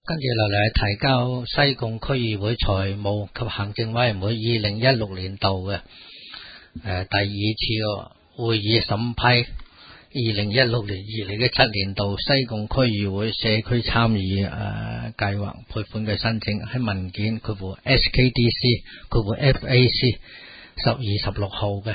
跟住落嚟提交西貢區議會財務及行政委員會2016年度嘅第二次會議審批2016年2017年度西貢區議會社區參與計劃撥款嘅申請，喺文件佢部 SKDC 佢部 FAC 12-16號嘅，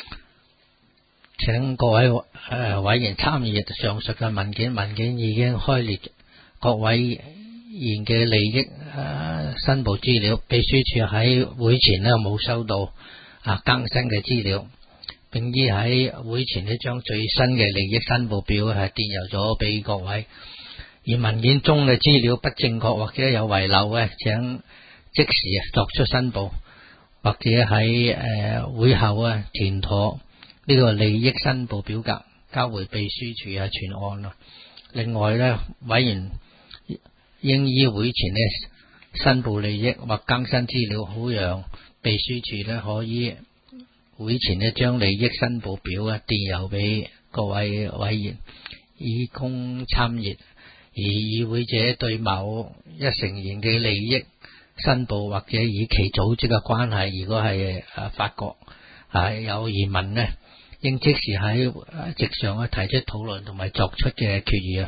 請各位委員參與上述嘅文件。文件已經開列各位員嘅利益申報資料，秘書處喺會前冇收到更新嘅資料，並於喺會前將最新嘅利益申報表電郵咗俾各位。而文件中嘅資料不正確或者有遺漏嘅，請即時作出申報，或者喺會後填妥呢個利益申報表格交回秘書處存案。另外委員應於會前申報利益或更新資料，好讓秘書處可以會前將利益申報表電郵俾各位委員以供參閱。而與會者對某一成員嘅利益申報或者以其組織嘅關係，如果係發覺有疑問應即時喺席上提出討論同埋作出嘅決議。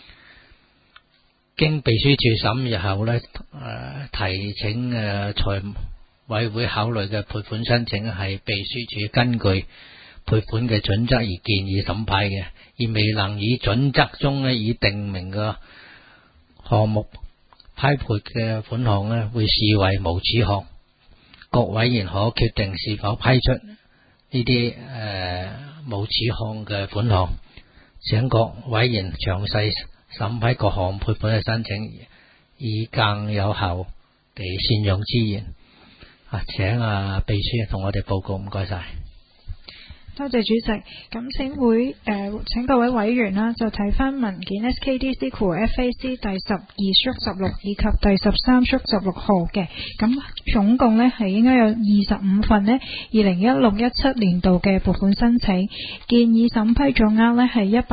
經秘書處審閱後提請財委會考慮嘅撥款申請係秘書處根據撥款嘅準則而建議審批嘅，而未能以準則中已定明嘅項目批撥嘅款項會視為無此項。各委員可決定是否批出呢啲無此項嘅款項，請各委員詳細審批各項撥款嘅申請，以更有效地善用資源。請秘書同我哋報告，唔該晒。 多謝主席。咁請各位委員就睇翻文件 SKDC FAC 第12/16以及第13/16號嘅。咁總共係應該有25份2016-17年度嘅撥款申請，建議審批總額係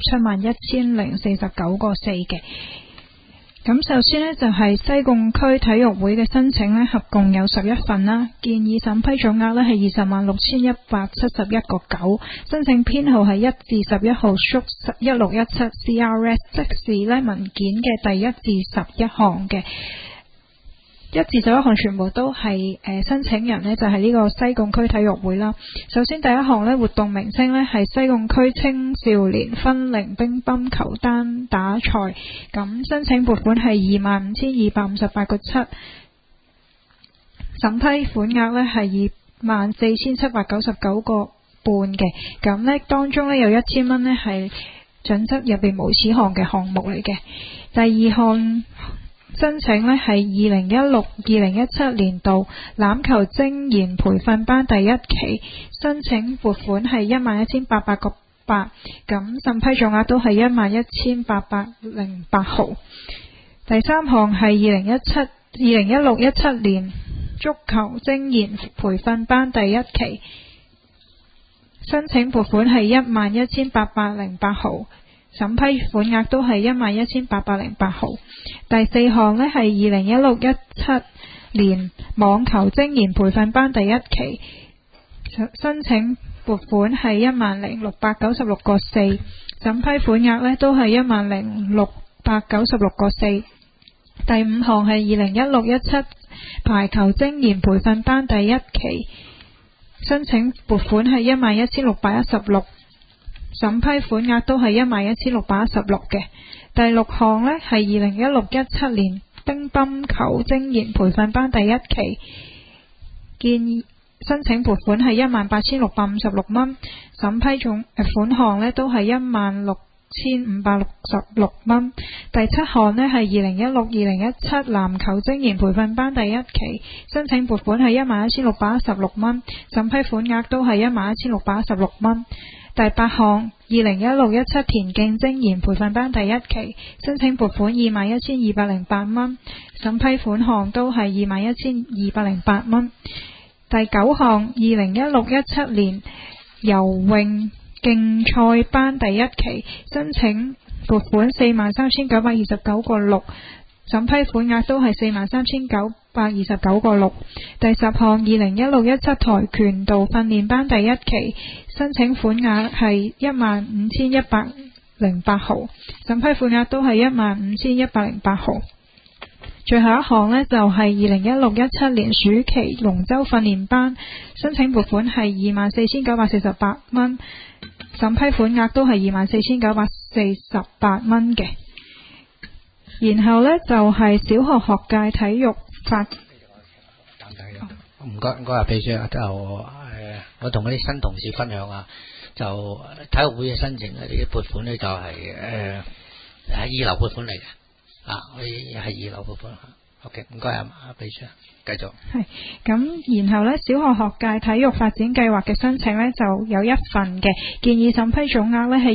1971049個4嘅。咁首先就係西貢區體育會嘅申請合共有11份啦，建議審批總額係206,171個9，申請編號係1至11號1617 CRS， 即是文件嘅第1至11項嘅。1至11項全部都係申請人就係呢個西貢區體育會啦。首先第一項活動名稱係西貢區青少年分齡乒乓球單打賽，咁申請撥款係25,258個7，審批款額係24,799個半嘅。咁當中有1,000蚊係準則入邊無此項嘅項目嚟嘅。第二項申請係2016-2017年度欖球精研培訓班第1期，申請撥款係11,800個8，咁審批總額都係11,808毫。第三項係2016-17年足球精研培訓班第1期，申請撥款係11,808毫。審批款額都係11,808毫。第四項係2016-17年網球精研培訓班第1期，申請撥款係10,696個4，審批款額都係10,696個4。第五項係2016-17排球精研培訓班第1期，申請撥款係11,616，審批款額都係11,616嘅。第六項係2016-17年乒乓球精研培訓班第1期，建議申請撥款係18,656蚊，審批款項都係16,566蚊。第七項係2016-2017籃球精研培訓班第1期，申請撥款係11,616蚊，審批款額都係11,616蚊。第八項2016-17田徑精研培訓班第1期，申請撥款21,208蚊，審批款項都係21,208蚊。第九項2016-17年游泳競賽班第1期，申請撥款43,929個6， 審批款額都係43,929個6。第10項2016-17跆拳道訓練班第1期申請款額係15,108毫，審批款額都係15,108毫。最後一項呢，就係2016-17年暑期龍舟訓練班，申請撥款係24,948蚊，審批款額都係24,948蚊嘅。然後呢，就係小學學界體育發， 唔該啊，秘書就我同嗰啲新同事分享啊，就體育會嘅申請呢啲撥款呢，就係係二流撥款嚟嘅。係二流部分。OK， 唔該啊，秘書，繼續。 係咁，然後呢，小學學界體育發展計劃嘅申請呢，就有一份嘅，建議審批總額呢係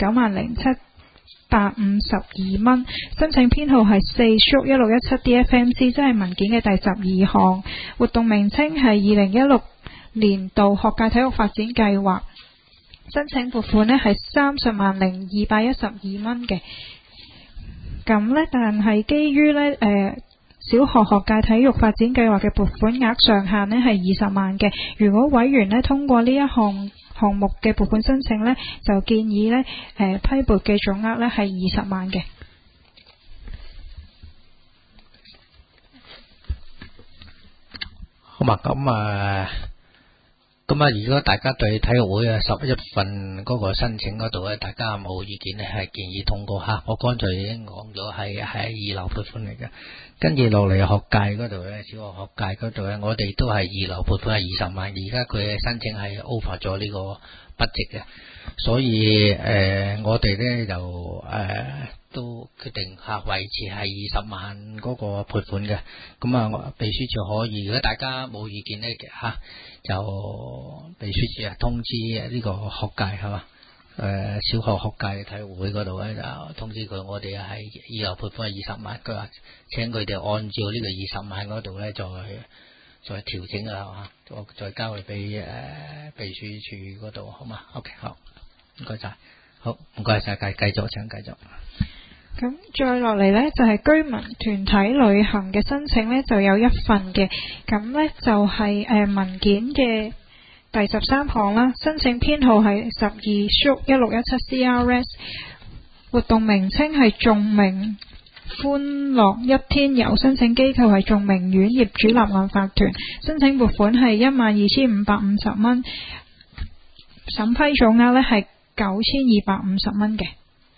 290752蚊，申請編號係4/1617DFMC， 即係文件嘅第12項。活動名稱係2016年度學界體育發展計劃，申請撥款呢係300212蚊嘅。咁呢，但係基於呢小學學界體育發展計劃嘅撥款額上限呢係20萬嘅。如果委員呢通過呢一項目嘅撥款申請呢，就建議呢批撥嘅總額呢係20萬嘅。 好嘛，咁如果大家對體育會嘅11份嗰個申請嗰度咧，大家冇意見咧，係建議通過吓。我剛才已經講咗係二流撥款嚟嘅，跟住落嚟學界嗰度咧，小學學界嗰度咧，我哋都係二流撥款係20萬，而家佢嘅申請係 over 咗呢個budget嘅，所以我哋咧就都決定維持係20萬嗰個撥款嘅。咁啊，秘書處可以，如果大家冇意見咧就秘書處通知呢個學界係嘛，小學學界體育會嗰度咧就通知佢，我哋係二流撥款係20萬，佢話請佢哋按照呢個20萬嗰度咧再調整啊，再交去俾秘書處嗰度，好嘛 ？OK， 好，唔該晒，好唔該晒，繼續請繼續。 咁再落嚟呢，就係居民團體旅行嘅申請呢，就有一份嘅。咁呢，就係文件嘅第13項啦，申請編號係12/1617CRS， 活動名稱係眾明歡樂一天遊，申請機構係眾明苑業主立案法團，申請撥款係12,550蚊，審批總額呢係9,250蚊嘅。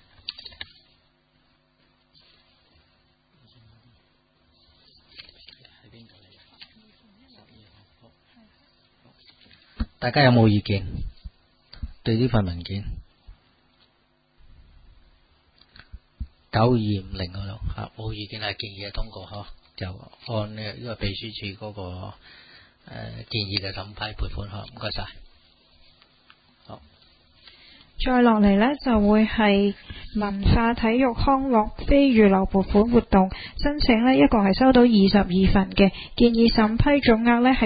大家有冇意見對呢份文件？9250嗰度冇意見，係建議通過就按呢個秘書處嗰個建議嘅審批撥款唔該晒。好， 再落嚟呢，就會係文化體育康樂非預留撥款活動申請呢，一共係收到22份嘅，建議審批總額呢係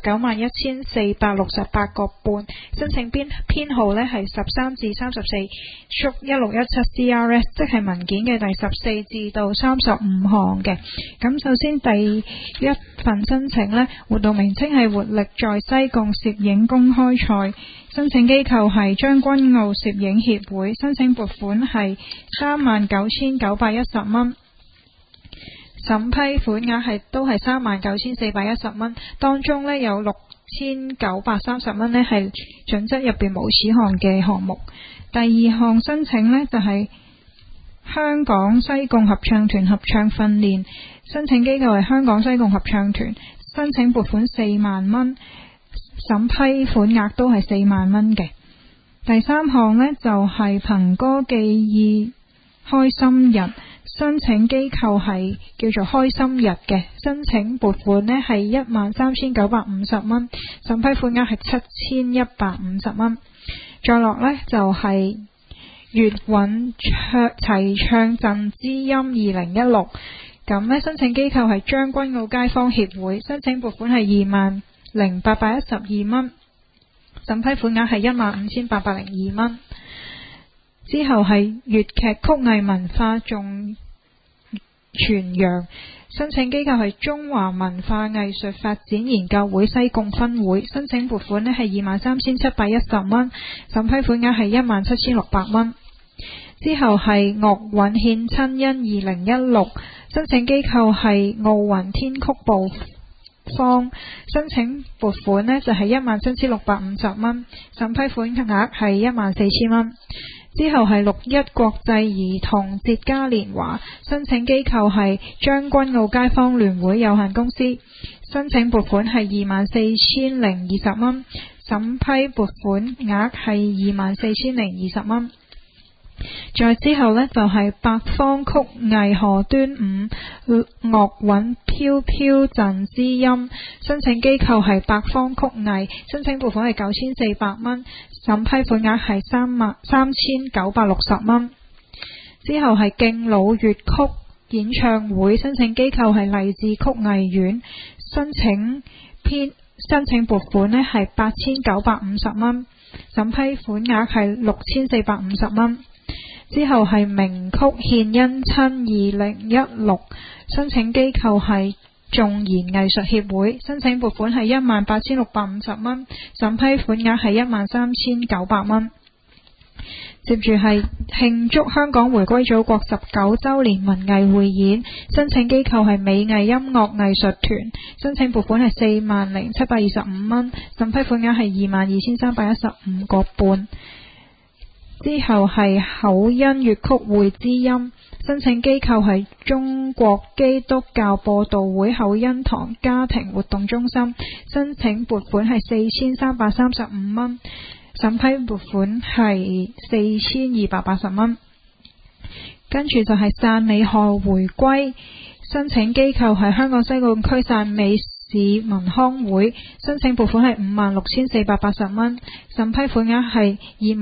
391468個半，申請編號呢係13至34/1617CRS， 即係文件嘅第14至到35項嘅。咁首先第一份申請呢，活動名稱係活力在西貢攝影公開賽，申請機構係將軍澳攝影協會，申請撥款係39,910蚊，審批款額係都係39,410蚊，當中呢有6,930蚊呢係準則入邊無此項嘅項目。第二項申請呢，就係香港西貢合唱團合唱訓練，申請機構係香港西貢合唱團，申請撥款4萬蚊，審批款額都係4萬蚊嘅。第三項呢，就係憑歌記憶開心日，申請機構係叫做開心日嘅，申請撥款呢係13,950蚊，審批款額係7,150蚊。再落呢，就係粵韻齊唱贈知音2016，咁呢，申請機構係將軍澳街坊協會，申請撥款係20,812蚊，審批款額係15,802蚊。之後係粵劇曲藝文化全揚，申請機構係中華文化藝術發展研究會西貢分會，申請撥款呢係23,710蚊，審批款額係17,600蚊。之後係樂韻獻親恩2016，申請機構係奧運天曲部方，申請撥款呢就係17,650蚊，審批款額係14,000蚊。之後係61國際兒童節嘉年華，申請機構係將軍澳街坊聯會有限公司，申請撥款係24,020蚊，審批撥款額係24,020蚊。再之後呢，就係八方曲藝賀端午樂韻飄飄贈知音，申請機構係八方曲藝，申請撥款係9,400蚊，審批款額係3,960蚊。之後係敬老粵曲演唱會，申請機構係勵志曲藝院，申請撥款呢係8,950蚊，審批款額係6,450蚊。之後係名曲獻恩親2016，申請機構係眾賢藝術協會，申請撥款係18,650蚊，審批款額係13,900蚊。接住係慶祝香港回歸祖國19週年文藝匯演，申請機構係美藝音樂藝術團，申請撥款係40,725蚊，審批款額係22,315個半。之後係口音粵曲會知音，申請機構係中國基督教播道會口音堂家庭活動中心，申請撥款係4,335蚊，審批撥款係4,280蚊。跟住就係汕尾賀回歸，申請機構係香港西貢區汕尾市民康會，申請撥款係56,480蚊，審批款額係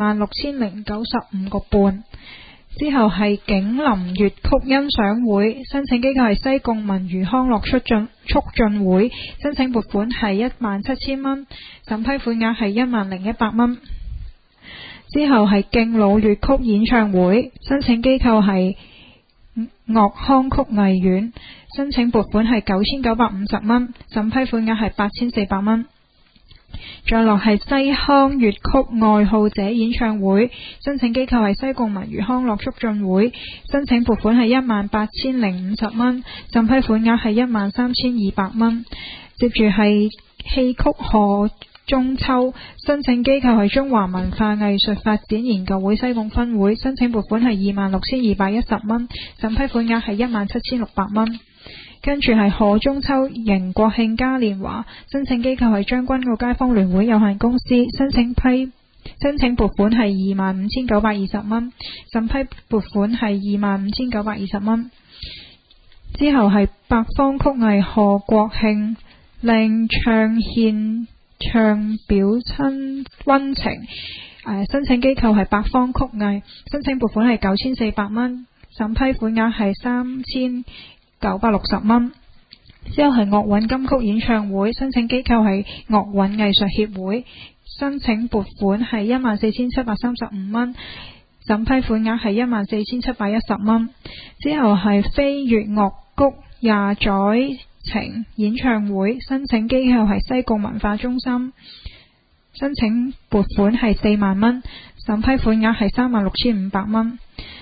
26,095個半。之後係景林粵曲欣賞會，申請機構係西貢文娛康樂促進會，申請撥款係17,000蚊，審批款額係10,100蚊。之後係敬老粵曲演唱會，申請機構係樂康曲藝院，申請撥款係9,950蚊，審批款額係8,400蚊。再落係西康粵曲愛好者演唱會，申請機構係西貢文娛康樂促進會，申請撥款係18,050蚊，審批款額係13,200蚊。接住係戲曲賀中秋，申請機構係中華文化藝術發展研究會西貢分會，申請撥款係26,210蚊，審批款額係17,600蚊。跟住係賀中秋迎國慶嘉年華，申請機構係將軍澳街坊聯會有限公司，申請撥款係25,920蚊，審批撥款係25,920蚊。之後係八方曲藝賀國慶靚唱獻唱表親溫情，申請機構係八方曲藝，申請撥款係9,400蚊，審批款額係3,960蚊。之後係樂韻金曲演唱會，申請機構係樂韻藝術協會，申請撥款係14,735蚊，審批款額係14,710蚊。之後係飛躍樂谷廿載情演唱會，申請機構係西貢文化中心，申請撥款係4萬蚊，審批款額係36,500蚊。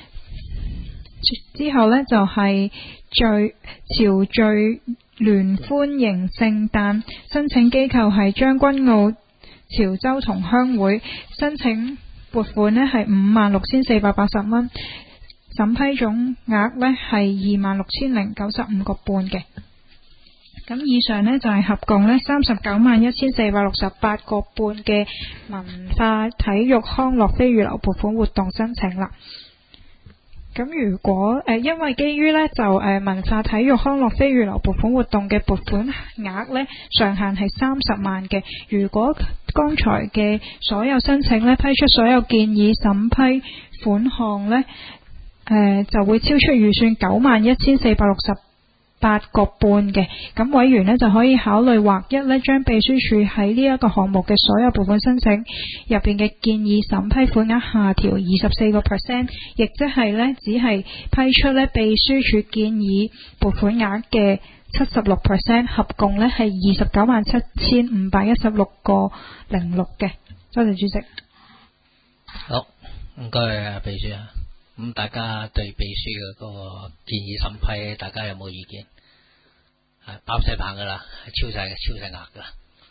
之後呢，就係潮聚聯歡迎聖誕，申請機構係將軍澳潮州同鄉會，申請撥款呢係56,480蚊，審批總額呢係26,095個半嘅。咁以上呢，就係合共呢391468個半嘅文化體育康樂非預留撥款活動申請啦。咁如果因為基於呢，就文化體育康樂非預留撥款活動嘅撥款額呢，上限係30萬嘅，如果剛才嘅所有申請呢，批出所有建議審批款項呢，就會超出預算91,468 個半嘅，咁委員呢就可以考慮劃一呢將秘書處喺呢一個項目嘅所有撥款申請入邊嘅建議審批款額下調24%，亦即係呢只係批出呢秘書處建議撥款額嘅76%，合共呢係297,516個06嘅。多謝主席。 好，唔該秘書啊。咁大家對秘書嘅嗰個建議審批，大家有冇意見？係包晒棒噶啦，超晒額噶啦。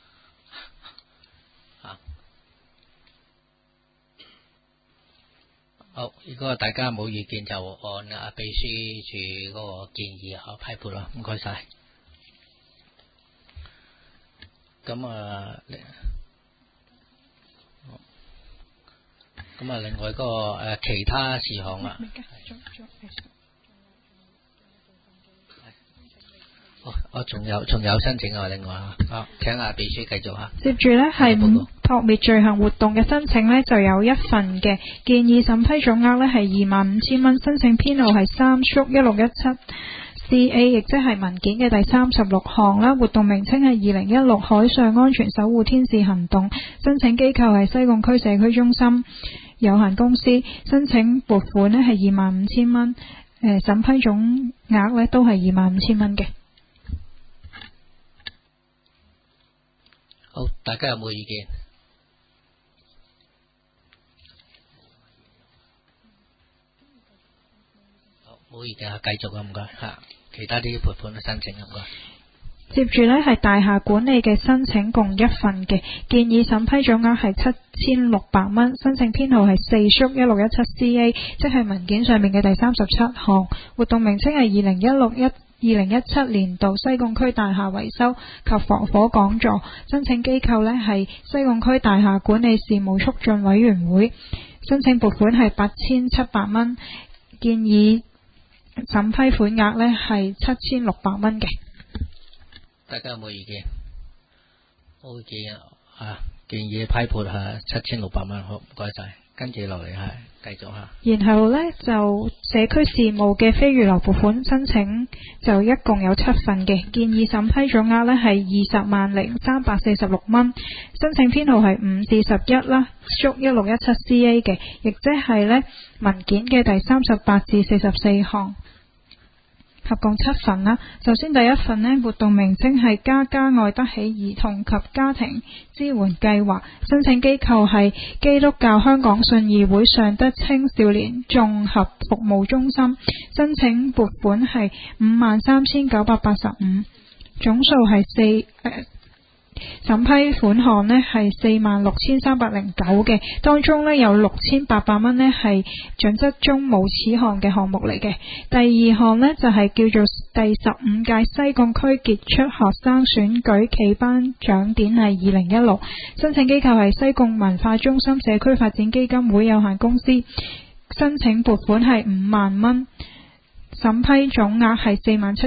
好，如果大家冇意見，就按秘書處嗰個建議批撥啦。唔該晒。咁另外嗰個其他事項啊，我仲有申請啊，另外請阿秘書繼續吓。 接住呢係撲滅罪行活動嘅申請呢，就有一份嘅建議審批總額呢係25,000蚊，申請編號係3/1617CA， 亦即係文件嘅第36項啦。活動名稱係2016海上安全守護天使行動，申請機構係西貢區社區中心有限公司，申請撥款呢係25,000蚊，審批總額呢都係25,000蚊嘅。 好，大家有冇意見？好，冇意見啊，繼續啊，唔該吓。其他啲撥款嘅申請唔該。 接住呢係大廈管理嘅申請共一份嘅，建議審批總額係7,600蚊，申請編號係4/1617CA， 即係文件上面嘅第37項。活動名稱係2017年度西貢區大廈維修及防火講座，申請機構呢係西貢區大廈管理事務促進委員會，申請撥款係8,700蚊，建議審批款額呢係7,600蚊嘅。 大家有冇意見？冇意見啊！建議批撥係7,600蚊，好，唔該晒。跟住落嚟係繼續吓。 然後呢，就社區事務嘅非預留撥款申請就一共有7份嘅，建議審批總額呢係20,346蚊，申請編號係5至11啦，/1617CA 嘅，亦即係呢文件嘅第38至44項。合共7份啦。首先第一份呢，活動名稱係家家愛得起兒童及家庭支援計劃，申請機構係基督教香港信義會尚德青少年綜合服務中心，申請撥款係53,985，總數係審批款項呢係46,309嘅，當中呢有6,800蚊呢係準則中冇此項嘅項目嚟嘅。第二項呢就係叫做第15屆西貢區傑出學生選舉暨頒獎典禮2016，申請機構係西貢文化中心社區發展基金會有限公司，申請撥款係5萬蚊，審批總額係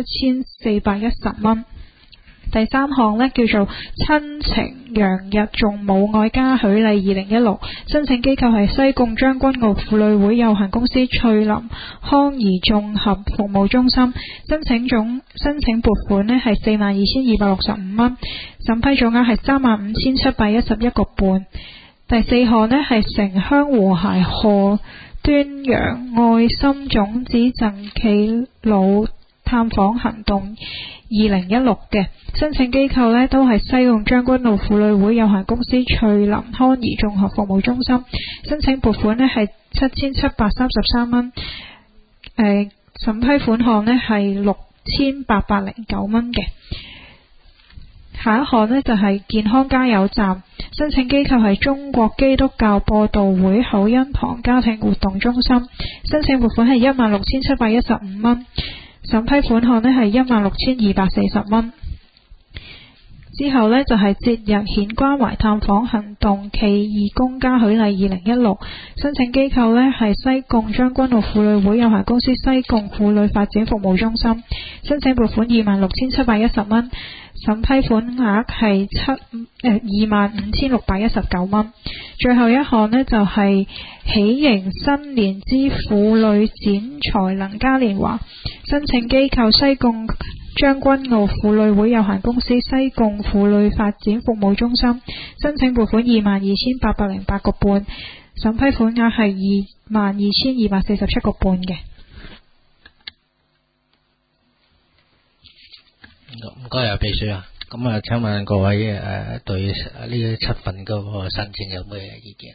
47,410蚊。第三項呢叫做親情洋溢頌母愛嘉許禮2016，申請機構係西貢將軍澳婦女會有限公司翠林康怡綜合服務中心，申請撥款呢係42,265蚊，審批總額係35,711個半。第四項呢係城鄉和諧賀端陽愛心種子贈耆老探訪行動2016嘅，申請機構呢都係西貢將軍澳婦女會有限公司翠林康怡綜合服務中心，申請撥款呢係7,733蚊，審批款項呢係6,809蚊嘅。下一項呢就係健康加油站，申請機構係中國基督教播道會口恩堂家庭活動中心，申請撥款係16,715蚊，審批款項呢係16,240蚊。之後呢，就係節日顯關懷探訪行動暨義工嘉許禮2016，申請機構呢係西貢將軍澳婦女會有限公司西貢婦女發展服務中心，申請撥款26,710蚊，審批款額係25,619蚊。最後一項呢，就係喜迎新年之婦女展才能嘉年華，申請機構西貢將軍澳婦女會有限公司西貢婦女發展服務中心，申請撥款22,808個半，審批款額係22,247個半嘅。 唔該啊，秘書啊，咁啊，請問各位對呢7份嗰個申請有咩意見？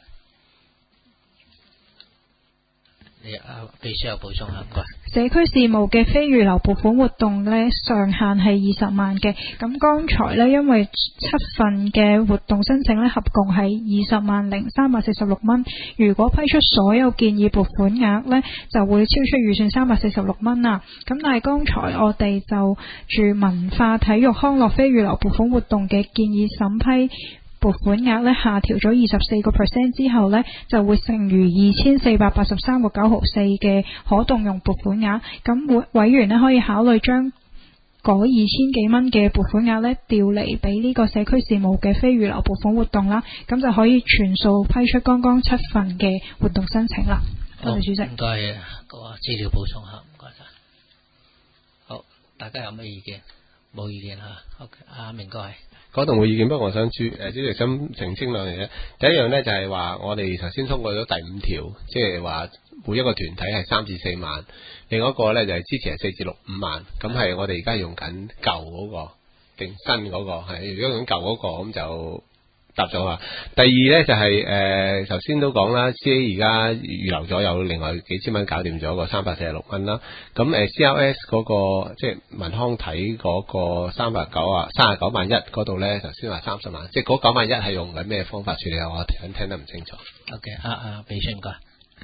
你秘書有補充下，唔該。 社區事務嘅非預留撥款活動呢，上限係20萬嘅。咁剛才呢，因為7份嘅活動申請呢，合共係20萬0346蚊。如果批出所有建議撥款額呢，就會超出預算346蚊啦。咁但係剛才我哋就住文化體育康樂非預留撥款活動嘅建議審批撥款額呢，下調咗24% 之後呢，就會剩餘2483個9毫4嘅可動用撥款額。咁委員呢，可以考慮將嗰2000幾蚊嘅撥款額呢，調嚟俾呢個社區事務嘅非預留撥款活動啦。咁就可以全數批出剛剛7份嘅活動申請啦。多謝主席。 唔該，個資料補充下，唔該晒。好，大家有咩意見？冇意見嚇。OK， 阿明哥係。 嗰度冇意見，不過我想主席想澄清兩樣嘢。第一樣呢，就係話我哋頭先通過咗第5條，即係話每一個團體係3至4萬，另外一個呢，就係之前係4至6、5萬，咁係我哋而家用緊舊嗰個定新嗰個，係如果用舊嗰個咁就答咗啊。第二呢，就係頭先都講啦，CA 而家預留咗有另外幾千蚊搞掂咗個346蚊啦。咁CLS 嗰個即係文康體嗰個39萬1嗰度呢，頭先話30萬，即係嗰9萬1係用緊咩方法處理啊？我聽得唔清楚。 OK， 秘書唔該。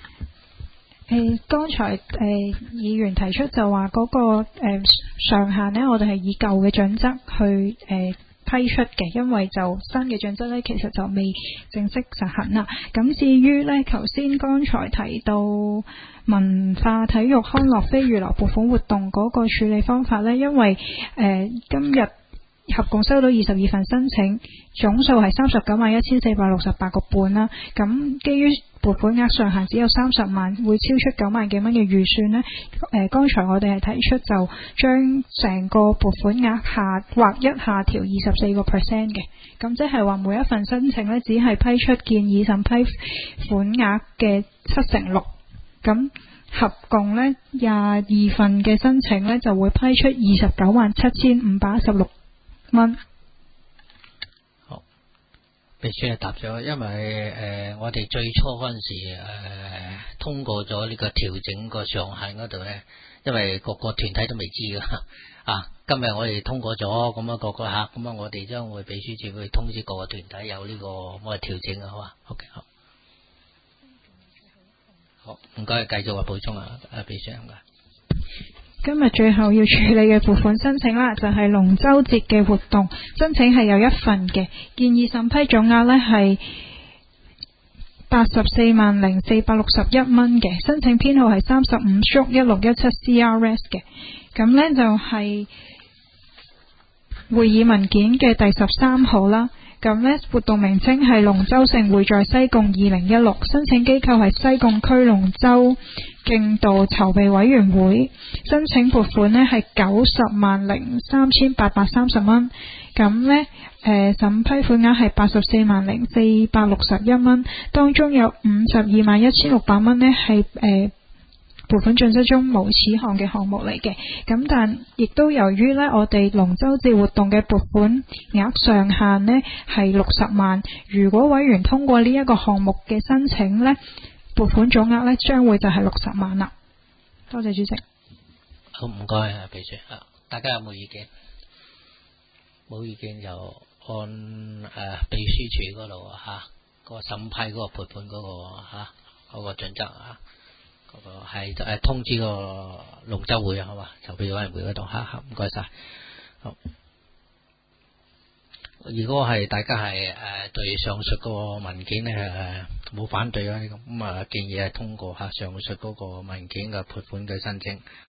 剛才議員提出就話嗰個上限呢，我哋係以舊嘅準則去批出嘅，因為就新嘅準則呢，其實就未正式實行啦。咁至於呢，頭先剛才提到文化體育康樂非預留撥款活動嗰個處理方法呢，因為今日合共收到22份申請，總數係391468個半啦。咁基於撥款額上限只有30萬，會超出9萬幾蚊嘅預算呢，剛才我哋係提出就將成個撥款額劃一下調24% 嘅。咁即係話每一份申請呢，只係批出建議審批款額嘅6%。咁合共呢22份嘅申請呢，就會批出297516蚊。 好，秘書係答咗，因為我哋最初嗰陣時通過咗呢個調整個上限嗰度呢，因為個團體都未知噶今日我哋通過咗，咁啊個客，咁啊我哋將會秘書處會通知各個團體有呢個我哋調整啊，好嘛 ？OK， 好。好，唔該，繼續話補充啊，秘書唔該。 今日最後要處理嘅撥款申請啦，就係龍舟節嘅活動申請係有1份嘅，建議審批總額呢係840461蚊嘅，申請編號係35/1617CRS 嘅。咁呢就係會議文件嘅第13號啦。咁呢活動名稱係龍舟盛會在西貢2016，申請機構係西貢區龍舟競渡籌備委員會，申請撥款呢係903830蚊。咁呢審批款額係840461蚊，當中有521600蚊呢係撥款準則中無此項嘅項目嚟嘅。咁但亦都由於呢，我哋龍舟節活動嘅撥款額上限呢係60萬，如果委員通過呢一個項目嘅申請呢，撥款總額呢將會就係60萬啦。多謝主席。 好，唔該啊，秘書。大家有冇意見？冇意見就按秘書處嗰度個審批嗰個撥款嗰個嗰個準則嗰個係通知個龍舟會好嘛？籌備委員會嗰度唔該晒。好，如果係大家係對上述嗰個文件咧冇反對啊，咁建議係通過上述嗰個文件嘅撥款嘅申請。